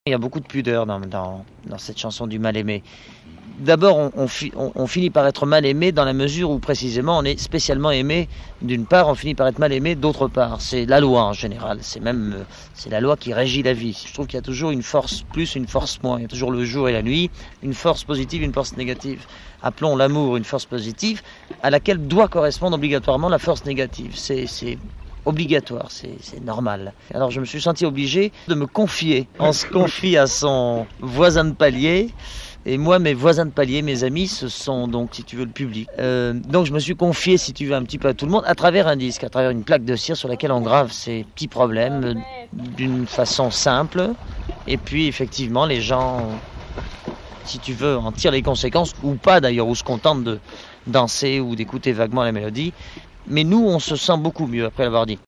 Il y a beaucoup de pudeur dans cette chanson du mal-aimé. D'abord, on finit par être mal aimé dans la mesure où précisément on est spécialement aimé d'une part, on finit par être mal aimé d'autre part. C'est la loi en général, c'est la loi qui régit la vie. Je trouve qu'il y a toujours une force plus, une force moins. Il y a toujours le jour et la nuit, une force positive, une force négative. Appelons l'amour une force positive à laquelle doit correspondre obligatoirement la force négative. C'est obligatoire, c'est normal. Alors je me suis senti obligé de me confier. On se confie à son voisin de palier. Et moi, mes voisins de palier, mes amis, ce sont donc, si tu veux, le public. Donc je me suis confié, si tu veux, un petit peu à tout le monde, à travers un disque, à travers une plaque de cire sur laquelle on grave ces petits problèmes d'une façon simple. Et puis, effectivement, les gens, si tu veux, en tirent les conséquences, ou pas d'ailleurs, ou se contentent de danser ou d'écouter vaguement la mélodie. Mais nous, on se sent beaucoup mieux après l'avoir dit.